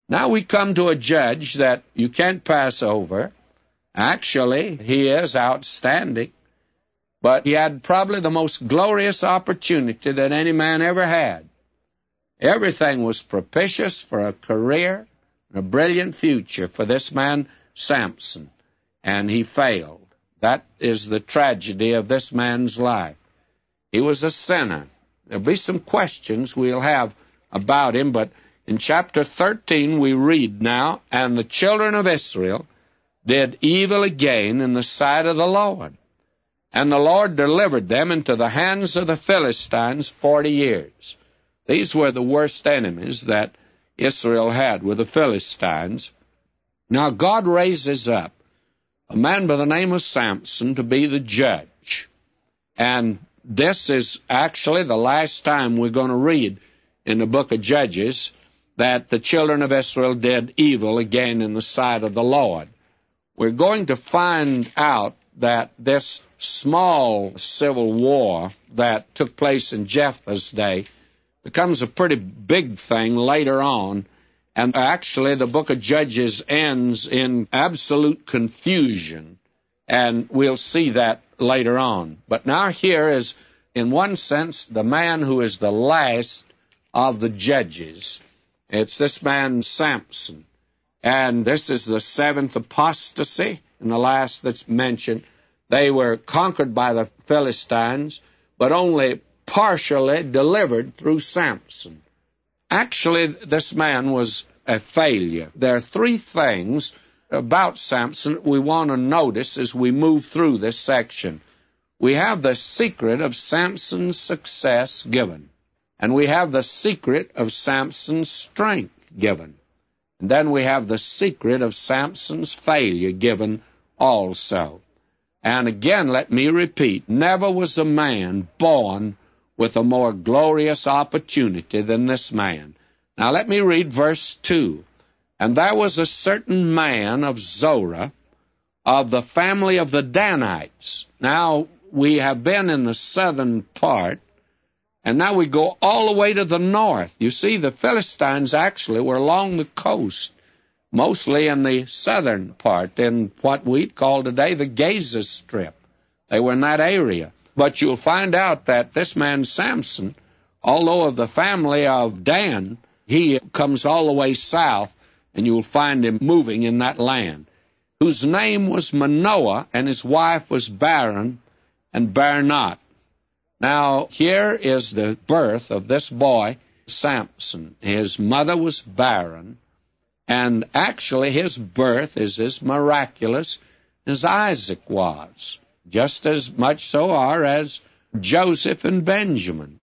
Now we come to a judge that you can't pass over. Actually, he is outstanding, but he had probably the most glorious opportunity that any man ever had. Everything was propitious for a career and a brilliant future for this man, Samson, and he failed. That is the tragedy of this man's life. He was a sinner. There'll be some questions we'll have about him, but in chapter 13 we read now, "And the children of Israel did evil again in the sight of the Lord. And the Lord delivered them into the hands of the Philistines 40 years. These were the worst enemies that Israel had, were the Philistines. Now God raises up a man by the name of Samson to be the judge. And this is actually the last time we're going to read in the book of Judges that the children of Israel did evil again in the sight of the Lord. We're going to find out that this small civil war that took place in Jephthah's day becomes a pretty big thing later on, and actually the book of Judges ends in absolute confusion, and we'll see that later on. But now here is, in one sense, the man who is the last of the judges. It's this man Samson. And this is the seventh apostasy, and the last that's mentioned. They were conquered by the Philistines, but only partially delivered through Samson. Actually, this man was a failure. There are three things about Samson we want to notice as we move through this section. We have the secret of Samson's success given, and we have the secret of Samson's strength given. And then we have the secret of Samson's failure given also. And again, let me repeat, never was a man born with a more glorious opportunity than this man. Now let me read verse 2. "And there was a certain man of Zorah, of the family of the Danites." Now, we have been in the southern part, and now we go all the way to the north. You see, the Philistines actually were along the coast, mostly in the southern part, in what we call today the Gaza Strip. They were in that area. But you'll find out that this man Samson, although of the family of Dan, he comes all the way south, and you'll find him moving in that land, whose name was Manoah, and his wife was barren, and bare not. Now, here is the birth of this boy, Samson. His mother was barren, and actually his birth is as miraculous as Isaac was, just as much so are as Joseph and Benjamin.